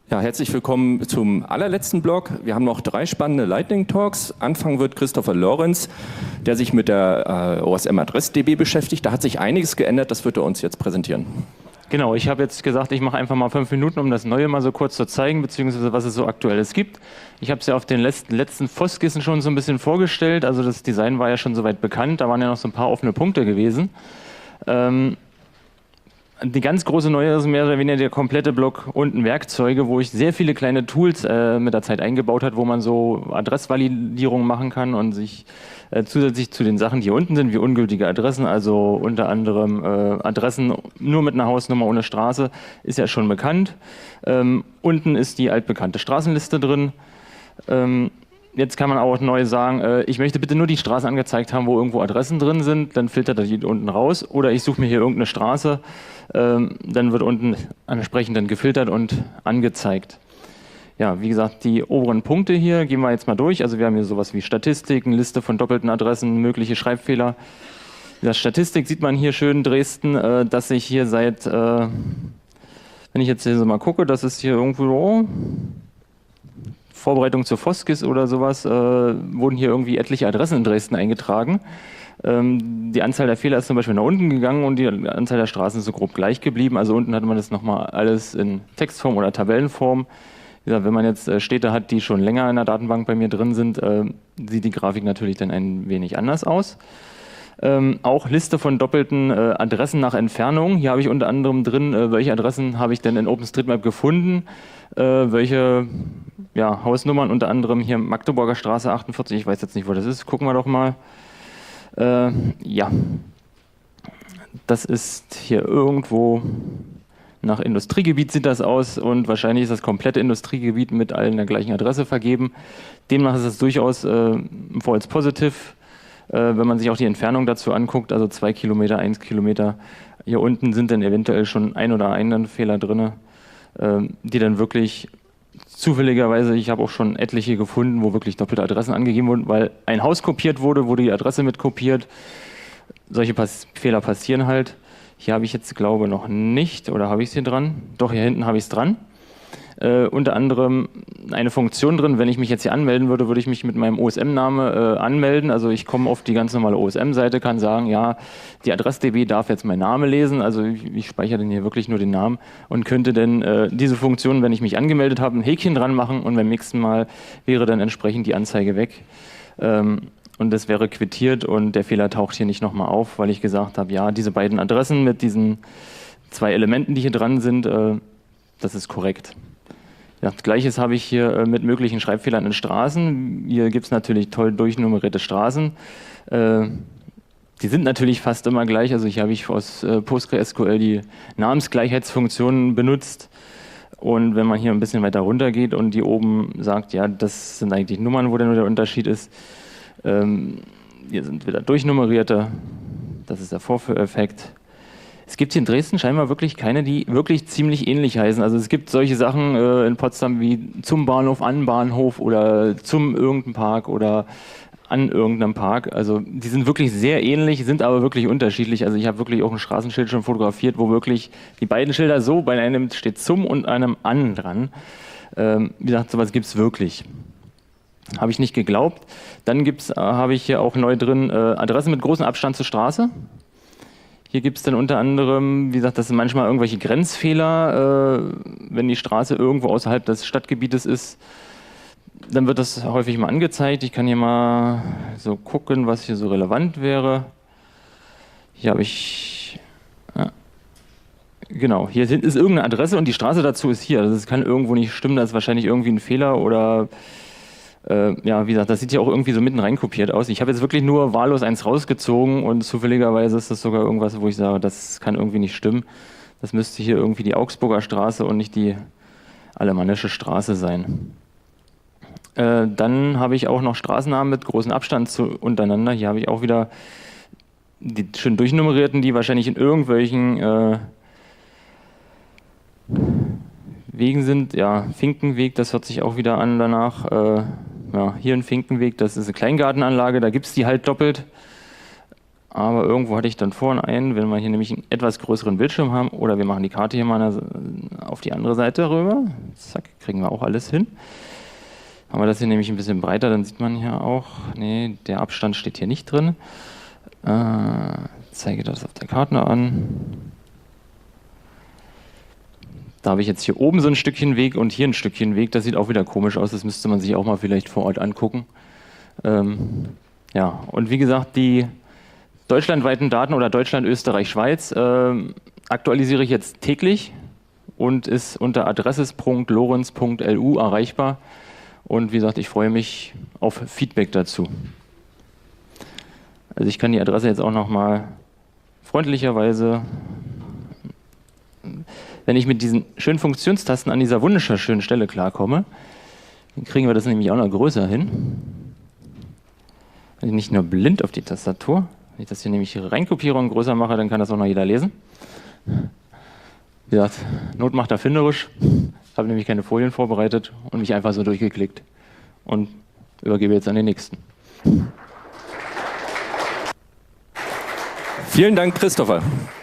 Ja, herzlich willkommen zum allerletzten Blog. Wir haben noch 3 spannende Lightning Talks. Anfangen wird Christopher Lorenz, der sich mit der OSM-Adress-DB beschäftigt. Da hat sich einiges geändert, das wird er uns jetzt präsentieren. Genau, ich habe jetzt gesagt, ich mache einfach mal 5 Minuten, um das Neue mal so kurz zu zeigen, beziehungsweise was es so Aktuelles gibt. Ich habe es ja auf den letzten FOSS-Kissen schon so ein bisschen vorgestellt. Also das Design war ja schon soweit bekannt, da waren ja noch so ein paar offene Punkte gewesen. Die ganz große Neue ist mehr oder weniger der komplette Block unten Werkzeuge, wo ich sehr viele kleine Tools mit der Zeit eingebaut habe, wo man so Adressvalidierung machen kann und sich zusätzlich zu den Sachen, die hier unten sind, wie ungültige Adressen, also unter anderem Adressen nur mit einer Hausnummer ohne Straße, ist ja schon bekannt. Unten ist die altbekannte Straßenliste drin. Jetzt kann man auch neu sagen, ich möchte bitte nur die Straßen angezeigt haben, wo irgendwo Adressen drin sind, dann filtert er die unten raus. Oder ich suche mir hier irgendeine Straße, dann wird unten entsprechend dann gefiltert und angezeigt. Ja, wie gesagt, die oberen Punkte hier gehen wir jetzt mal durch. Also wir haben hier sowas wie Statistiken, Liste von doppelten Adressen, mögliche Schreibfehler. In der Statistik sieht man hier schön Dresden, dass sich hier seit, wenn ich jetzt hier so mal gucke, das ist hier irgendwo... Vorbereitung zur FOSS-KISS oder sowas, wurden hier irgendwie etliche Adressen in Dresden eingetragen. Die Anzahl der Fehler ist zum Beispiel nach unten gegangen und die Anzahl der Straßen ist so grob gleich geblieben. Also unten hat man das nochmal alles in Textform oder Tabellenform. Wie gesagt, wenn man jetzt Städte hat, die schon länger in der Datenbank bei mir drin sind, sieht die Grafik natürlich dann ein wenig anders aus. Auch Liste von doppelten Adressen nach Entfernung. Hier habe ich unter anderem drin, welche Adressen habe ich denn in OpenStreetMap gefunden, welche Hausnummern, unter anderem hier Magdeburger Straße 48, ich weiß jetzt nicht, wo das ist, gucken wir doch mal. Ja, das ist hier irgendwo nach Industriegebiet sieht das aus und wahrscheinlich ist das komplette Industriegebiet mit allen der gleichen Adresse vergeben. Demnach ist es durchaus false positive. Wenn man sich auch die Entfernung dazu anguckt, also 2 Kilometer, 1 Kilometer, hier unten sind dann eventuell schon ein oder einen Fehler drin, die dann wirklich zufälligerweise, ich habe auch schon etliche gefunden, wo wirklich doppelte Adressen angegeben wurden, weil ein Haus kopiert wurde die Adresse mit kopiert. Solche Fehler passieren halt. Hier habe ich jetzt, glaube ich, noch nicht, oder habe ich es hier dran? Doch, hier hinten habe ich es dran. Unter anderem eine Funktion drin, wenn ich mich jetzt hier anmelden würde, würde ich mich mit meinem OSM-Name anmelden. Also ich komme auf die ganz normale OSM-Seite, kann sagen, ja, die Adress-DB darf jetzt meinen Namen lesen, also ich speichere dann hier wirklich nur den Namen und könnte dann diese Funktion, wenn ich mich angemeldet habe, ein Häkchen dran machen und beim nächsten Mal wäre dann entsprechend die Anzeige weg. Und das wäre quittiert und der Fehler taucht hier nicht nochmal auf, weil ich gesagt habe, ja, diese beiden Adressen mit diesen 2 Elementen, die hier dran sind, das ist korrekt. Ja, Gleiches habe ich hier mit möglichen Schreibfehlern in Straßen. Hier gibt es natürlich toll durchnummerierte Straßen. Die sind natürlich fast immer gleich. Also hier habe ich aus PostgreSQL die Namensgleichheitsfunktionen benutzt. Und wenn man hier ein bisschen weiter runter geht und die oben sagt, ja, das sind eigentlich Nummern, wo dann nur der Unterschied ist. Hier sind wieder durchnummerierte. Das ist der Vorführeffekt. Es gibt hier in Dresden scheinbar wirklich keine, die wirklich ziemlich ähnlich heißen. Also es gibt solche Sachen in Potsdam wie zum Bahnhof, an Bahnhof oder zum irgendeinem Park oder an irgendeinem Park. Also die sind wirklich sehr ähnlich, sind aber wirklich unterschiedlich. Also ich habe wirklich auch ein Straßenschild schon fotografiert, wo wirklich die beiden Schilder so, bei einem steht zum und einem an dran. Wie gesagt, sowas gibt es wirklich. Habe ich nicht geglaubt. Dann habe ich hier auch neu drin Adressen mit großem Abstand zur Straße. Hier gibt es dann unter anderem, wie gesagt, das sind manchmal irgendwelche Grenzfehler, wenn die Straße irgendwo außerhalb des Stadtgebietes ist, dann wird das häufig mal angezeigt. Ich kann hier mal so gucken, was hier so relevant wäre. Hier habe ich, genau, hier ist irgendeine Adresse und die Straße dazu ist hier. Das kann irgendwo nicht stimmen, da ist wahrscheinlich irgendwie ein Fehler oder... ja, wie gesagt, das sieht ja auch irgendwie so mitten rein kopiert aus. Ich habe jetzt wirklich nur wahllos eins rausgezogen und zufälligerweise ist das sogar irgendwas, wo ich sage, das kann irgendwie nicht stimmen. Das müsste hier irgendwie die Augsburger Straße und nicht die Alemannische Straße sein. Dann habe ich auch noch Straßennamen mit großem Abstand untereinander. Hier habe ich auch wieder die schön durchnummerierten, die wahrscheinlich in irgendwelchen Wegen sind. Ja, Finkenweg, das hört sich auch wieder an danach. Ja, hier ein Finkenweg, das ist eine Kleingartenanlage, da gibt es die halt doppelt. Aber irgendwo hatte ich dann vorhin einen, wenn wir hier nämlich einen etwas größeren Bildschirm haben, oder wir machen die Karte hier mal auf die andere Seite rüber. Zack, kriegen wir auch alles hin. Haben wir das hier nämlich ein bisschen breiter, dann sieht man hier auch, nee, der Abstand steht hier nicht drin. Zeige das auf der Karte an. Da habe ich jetzt hier oben so ein Stückchen Weg und hier ein Stückchen Weg. Das sieht auch wieder komisch aus, das müsste man sich auch mal vielleicht vor Ort angucken. Ja, und wie gesagt, die deutschlandweiten Daten oder Deutschland, Österreich, Schweiz aktualisiere ich jetzt täglich und ist unter adresses.lorenz.lu erreichbar. Und wie gesagt, ich freue mich auf Feedback dazu. Also ich kann die Adresse jetzt auch nochmal freundlicherweise, wenn ich mit diesen schönen Funktionstasten an dieser wunderschönen Stelle klarkomme, dann kriegen wir das nämlich auch noch größer hin. Also nicht nur blind auf die Tastatur. Wenn ich das hier nämlich reinkopiere und größer mache, dann kann das auch noch jeder lesen. Wie gesagt, Not macht erfinderisch. Ich habe nämlich keine Folien vorbereitet und mich einfach so durchgeklickt. Und übergebe jetzt an den nächsten. Vielen Dank, Christopher.